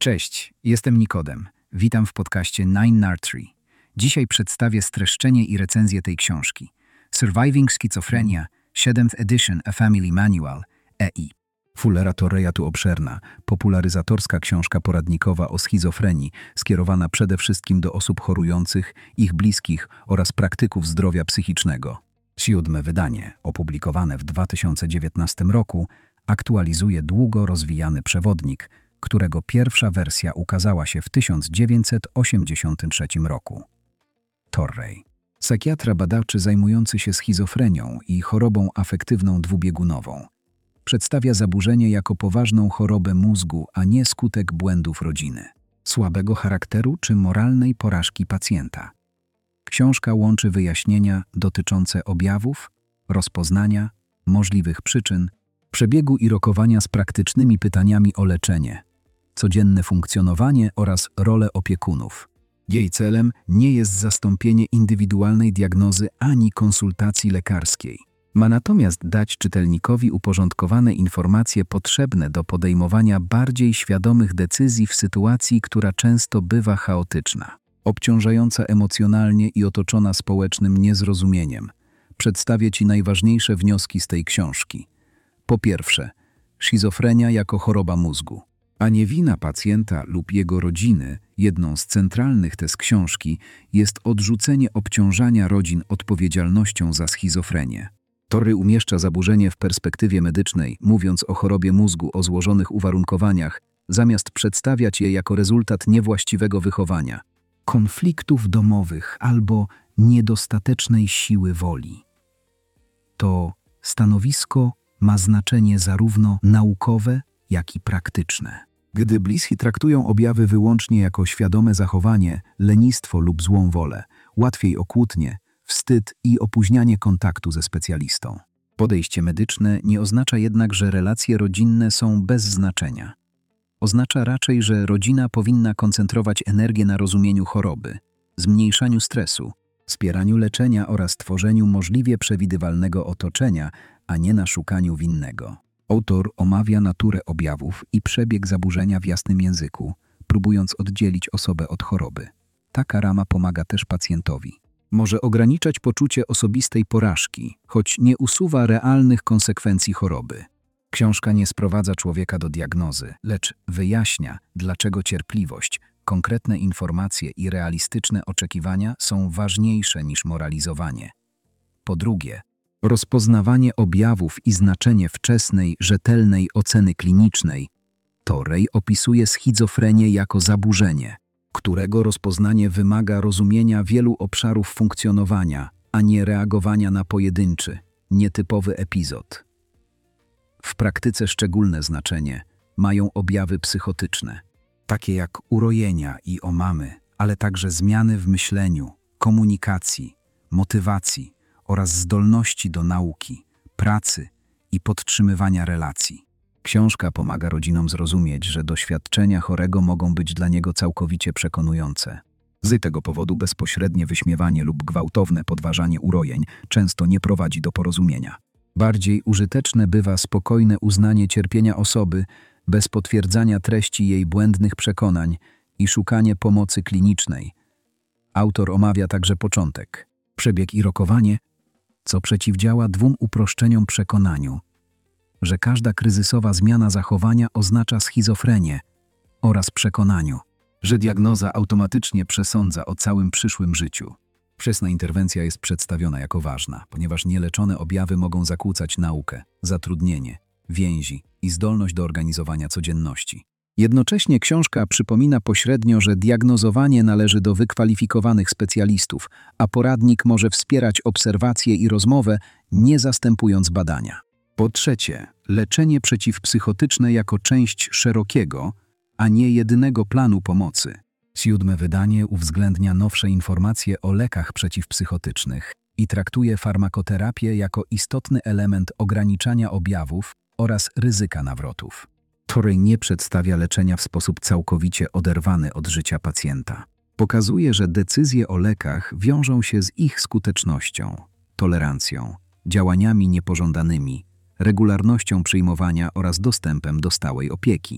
Cześć, jestem Nikodem. Witam w podcaście Nine Nartry. Dzisiaj przedstawię streszczenie i recenzję tej książki. Surviving Schizophrenia, 7th Edition, A Family Manual, EI. Fullera Torreya tu obszerna, popularyzatorska książka poradnikowa o schizofrenii, skierowana przede wszystkim do osób chorujących, ich bliskich oraz praktyków zdrowia psychicznego. 7. wydanie, opublikowane w 2019 roku, aktualizuje długo rozwijany przewodnik, którego pierwsza wersja ukazała się w 1983 roku. Torrey. Psychiatra badawczy zajmujący się schizofrenią i chorobą afektywną dwubiegunową. Przedstawia zaburzenie jako poważną chorobę mózgu, a nie skutek błędów rodziny, słabego charakteru czy moralnej porażki pacjenta. Książka łączy wyjaśnienia dotyczące objawów, rozpoznania, możliwych przyczyn, przebiegu i rokowania z praktycznymi pytaniami o leczenie, codzienne funkcjonowanie oraz rolę opiekunów. Jej celem nie jest zastąpienie indywidualnej diagnozy ani konsultacji lekarskiej. Ma natomiast dać czytelnikowi uporządkowane informacje potrzebne do podejmowania bardziej świadomych decyzji w sytuacji, która często bywa chaotyczna, obciążająca emocjonalnie i otoczona społecznym niezrozumieniem. Przedstawię Ci najważniejsze wnioski z tej książki. Po pierwsze, schizofrenia jako choroba mózgu, a nie wina pacjenta lub jego rodziny. Jedną z centralnych tez książki jest odrzucenie obciążania rodzin odpowiedzialnością za schizofrenię. Torrey umieszcza zaburzenie w perspektywie medycznej, mówiąc o chorobie mózgu o złożonych uwarunkowaniach, zamiast przedstawiać je jako rezultat niewłaściwego wychowania, konfliktów domowych albo niedostatecznej siły woli. To stanowisko ma znaczenie zarówno naukowe, jak i praktyczne. Gdy bliscy traktują objawy wyłącznie jako świadome zachowanie, lenistwo lub złą wolę, łatwiej o kłótnie, wstyd i opóźnianie kontaktu ze specjalistą. Podejście medyczne nie oznacza jednak, że relacje rodzinne są bez znaczenia. Oznacza raczej, że rodzina powinna koncentrować energię na rozumieniu choroby, zmniejszaniu stresu, wspieraniu leczenia oraz tworzeniu możliwie przewidywalnego otoczenia, a nie na szukaniu winnego. Autor omawia naturę objawów i przebieg zaburzenia w jasnym języku, próbując oddzielić osobę od choroby. Taka rama pomaga też pacjentowi. Może ograniczać poczucie osobistej porażki, choć nie usuwa realnych konsekwencji choroby. Książka nie sprowadza człowieka do diagnozy, lecz wyjaśnia, dlaczego cierpliwość, konkretne informacje i realistyczne oczekiwania są ważniejsze niż moralizowanie. Po drugie, rozpoznawanie objawów i znaczenie wczesnej, rzetelnej oceny klinicznej. Torrey opisuje schizofrenię jako zaburzenie, którego rozpoznanie wymaga rozumienia wielu obszarów funkcjonowania, a nie reagowania na pojedynczy, nietypowy epizod. W praktyce szczególne znaczenie mają objawy psychotyczne, takie jak urojenia i omamy, ale także zmiany w myśleniu, komunikacji, motywacji oraz zdolności do nauki, pracy i podtrzymywania relacji. Książka pomaga rodzinom zrozumieć, że doświadczenia chorego mogą być dla niego całkowicie przekonujące. Z tego powodu bezpośrednie wyśmiewanie lub gwałtowne podważanie urojeń często nie prowadzi do porozumienia. Bardziej użyteczne bywa spokojne uznanie cierpienia osoby bez potwierdzania treści jej błędnych przekonań i szukanie pomocy klinicznej. Autor omawia także początek, przebieg i rokowanie, co przeciwdziała dwóm uproszczeniom przekonaniu, że każda kryzysowa zmiana zachowania oznacza schizofrenię, oraz przekonaniu, że diagnoza automatycznie przesądza o całym przyszłym życiu. Wczesna interwencja jest przedstawiona jako ważna, ponieważ nieleczone objawy mogą zakłócać naukę, zatrudnienie, więzi i zdolność do organizowania codzienności. Jednocześnie książka przypomina pośrednio, że diagnozowanie należy do wykwalifikowanych specjalistów, a poradnik może wspierać obserwację i rozmowę, nie zastępując badania. Po trzecie, leczenie przeciwpsychotyczne jako część szerokiego, a nie jedynego planu pomocy. 7. wydanie uwzględnia nowsze informacje o lekach przeciwpsychotycznych i traktuje farmakoterapię jako istotny element ograniczania objawów oraz ryzyka nawrotów. Torrey nie przedstawia leczenia w sposób całkowicie oderwany od życia pacjenta. Pokazuje, że decyzje o lekach wiążą się z ich skutecznością, tolerancją, działaniami niepożądanymi, regularnością przyjmowania oraz dostępem do stałej opieki.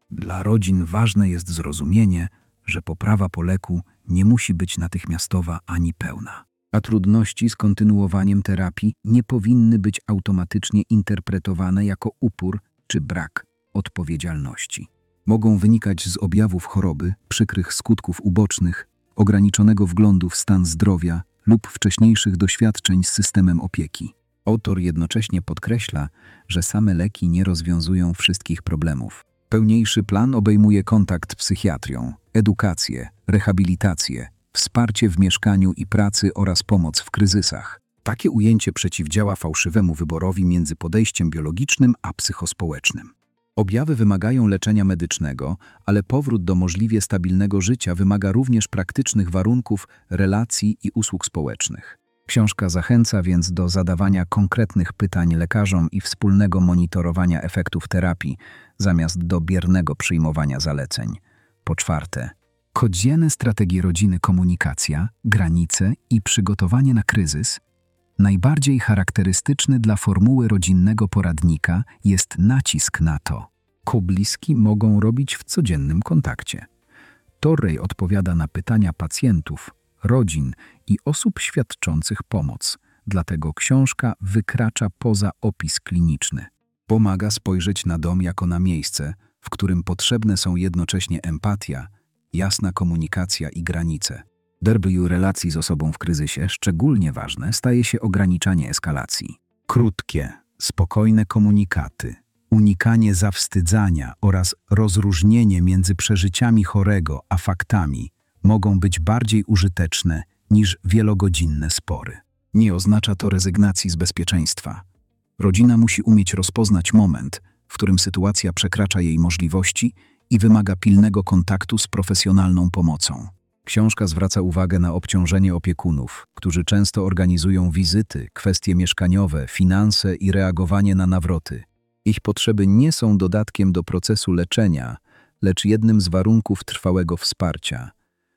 Dla rodzin ważne jest zrozumienie, że poprawa po leku nie musi być natychmiastowa ani pełna. A trudności z kontynuowaniem terapii nie powinny być automatycznie interpretowane jako upór czy brak odpowiedzialności. Mogą wynikać z objawów choroby, przykrych skutków ubocznych, ograniczonego wglądu w stan zdrowia lub wcześniejszych doświadczeń z systemem opieki. Autor jednocześnie podkreśla, że same leki nie rozwiązują wszystkich problemów. Pełniejszy plan obejmuje kontakt z psychiatrią, edukację, rehabilitację, wsparcie w mieszkaniu i pracy oraz pomoc w kryzysach. Takie ujęcie przeciwdziała fałszywemu wyborowi między podejściem biologicznym a psychospołecznym. Objawy wymagają leczenia medycznego, ale powrót do możliwie stabilnego życia wymaga również praktycznych warunków, relacji i usług społecznych. Książka zachęca więc do zadawania konkretnych pytań lekarzom i wspólnego monitorowania efektów terapii, zamiast do biernego przyjmowania zaleceń. Po czwarte, codzienne strategie rodziny, komunikacja, granice i przygotowanie na kryzys. Najbardziej charakterystyczny dla formuły rodzinnego poradnika jest nacisk na to, co bliski mogą robić w codziennym kontakcie. Torrey odpowiada na pytania pacjentów, rodzin i osób świadczących pomoc, dlatego książka wykracza poza opis kliniczny. Pomaga spojrzeć na dom jako na miejsce, w którym potrzebne są jednocześnie empatia, jasna komunikacja i granice. W relacji z osobą w kryzysie szczególnie ważne staje się ograniczanie eskalacji. Krótkie, spokojne komunikaty, unikanie zawstydzania oraz rozróżnienie między przeżyciami chorego a faktami mogą być bardziej użyteczne niż wielogodzinne spory. Nie oznacza to rezygnacji z bezpieczeństwa. Rodzina musi umieć rozpoznać moment, w którym sytuacja przekracza jej możliwości i wymaga pilnego kontaktu z profesjonalną pomocą. Książka zwraca uwagę na obciążenie opiekunów, którzy często organizują wizyty, kwestie mieszkaniowe, finanse i reagowanie na nawroty. Ich potrzeby nie są dodatkiem do procesu leczenia, lecz jednym z warunków trwałego wsparcia.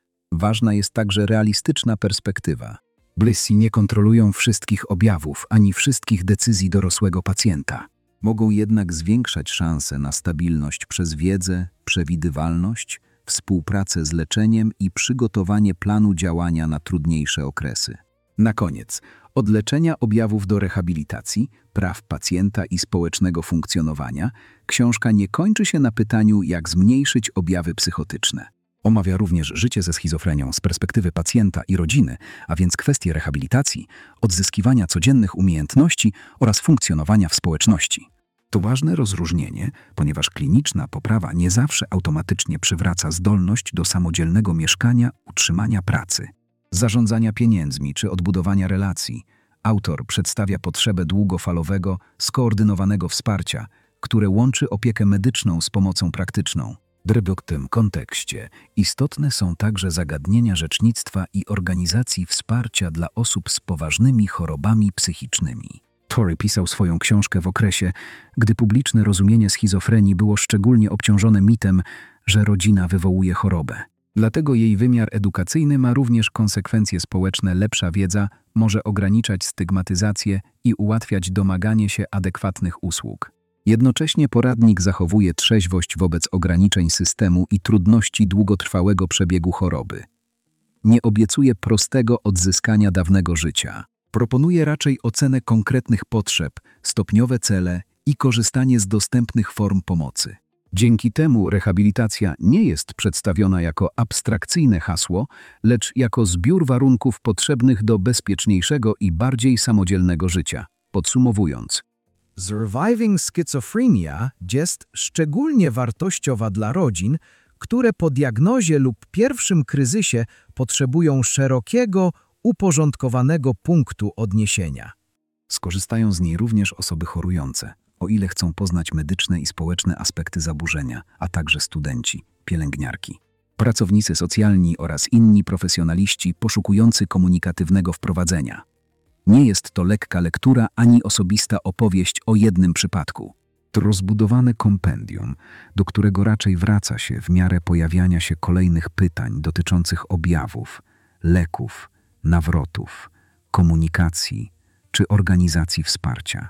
Ważna jest także realistyczna perspektywa. Bliscy nie kontrolują wszystkich objawów ani wszystkich decyzji dorosłego pacjenta. Mogą jednak zwiększać szanse na stabilność przez wiedzę, przewidywalność, współpracę z leczeniem i przygotowanie planu działania na trudniejsze okresy. Na koniec, od leczenia objawów do rehabilitacji, praw pacjenta i społecznego funkcjonowania, książka nie kończy się na pytaniu, jak zmniejszyć objawy psychotyczne. Omawia również życie ze schizofrenią z perspektywy pacjenta i rodziny, a więc kwestie rehabilitacji, odzyskiwania codziennych umiejętności oraz funkcjonowania w społeczności. To ważne rozróżnienie, ponieważ kliniczna poprawa nie zawsze automatycznie przywraca zdolność do samodzielnego mieszkania, utrzymania pracy, zarządzania pieniędzmi czy odbudowania relacji. Autor przedstawia potrzebę długofalowego, skoordynowanego wsparcia, które łączy opiekę medyczną z pomocą praktyczną. W tym kontekście istotne są także zagadnienia rzecznictwa i organizacji wsparcia dla osób z poważnymi chorobami psychicznymi. Torrey pisał swoją książkę w okresie, gdy publiczne rozumienie schizofrenii było szczególnie obciążone mitem, że rodzina wywołuje chorobę. Dlatego jej wymiar edukacyjny ma również konsekwencje społeczne. Lepsza wiedza może ograniczać stygmatyzację i ułatwiać domaganie się adekwatnych usług. Jednocześnie poradnik zachowuje trzeźwość wobec ograniczeń systemu i trudności długotrwałego przebiegu choroby. Nie obiecuje prostego odzyskania dawnego życia. Proponuje raczej ocenę konkretnych potrzeb, stopniowe cele i korzystanie z dostępnych form pomocy. Dzięki temu rehabilitacja nie jest przedstawiona jako abstrakcyjne hasło, lecz jako zbiór warunków potrzebnych do bezpieczniejszego i bardziej samodzielnego życia. Podsumowując, Surviving Schizophrenia jest szczególnie wartościowa dla rodzin, które po diagnozie lub pierwszym kryzysie potrzebują szerokiego, uporządkowanego punktu odniesienia. Skorzystają z niej również osoby chorujące, o ile chcą poznać medyczne i społeczne aspekty zaburzenia, a także studenci, pielęgniarki, pracownicy socjalni oraz inni profesjonaliści poszukujący komunikatywnego wprowadzenia. Nie jest to lekka lektura ani osobista opowieść o jednym przypadku. To rozbudowane kompendium, do którego raczej wraca się w miarę pojawiania się kolejnych pytań dotyczących objawów, leków, nawrotów, komunikacji czy organizacji wsparcia.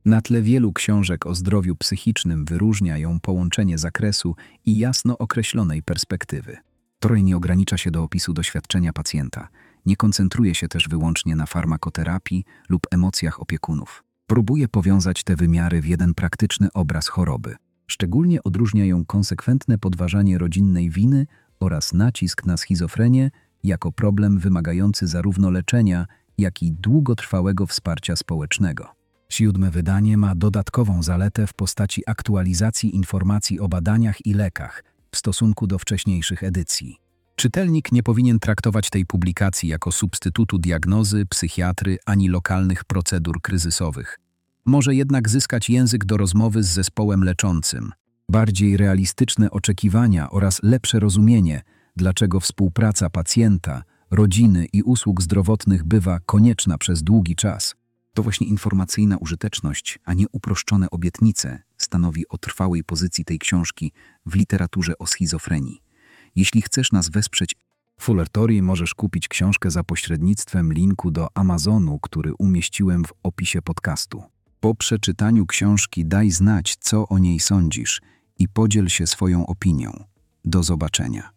Na tle wielu książek o zdrowiu psychicznym wyróżnia ją połączenie zakresu i jasno określonej perspektywy. Torrey nie ogranicza się do opisu doświadczenia pacjenta, nie koncentruje się też wyłącznie na farmakoterapii lub emocjach opiekunów. Próbuje powiązać te wymiary w jeden praktyczny obraz choroby. Szczególnie odróżnia ją konsekwentne podważanie rodzinnej winy oraz nacisk na schizofrenię jako problem wymagający zarówno leczenia, jak i długotrwałego wsparcia społecznego. 7. wydanie ma dodatkową zaletę w postaci aktualizacji informacji o badaniach i lekach w stosunku do wcześniejszych edycji. Czytelnik nie powinien traktować tej publikacji jako substytutu diagnozy, psychiatry ani lokalnych procedur kryzysowych. Może jednak zyskać język do rozmowy z zespołem leczącym, bardziej realistyczne oczekiwania oraz lepsze rozumienie, dlaczego współpraca pacjenta, rodziny i usług zdrowotnych bywa konieczna przez długi czas. To właśnie informacyjna użyteczność, a nie uproszczone obietnice stanowi o trwałej pozycji tej książki w literaturze o schizofrenii. Jeśli chcesz nas wesprzeć Fuller Torrey, możesz kupić książkę za pośrednictwem linku do Amazonu, który umieściłem w opisie podcastu. Po przeczytaniu książki daj znać, co o niej sądzisz i podziel się swoją opinią. Do zobaczenia.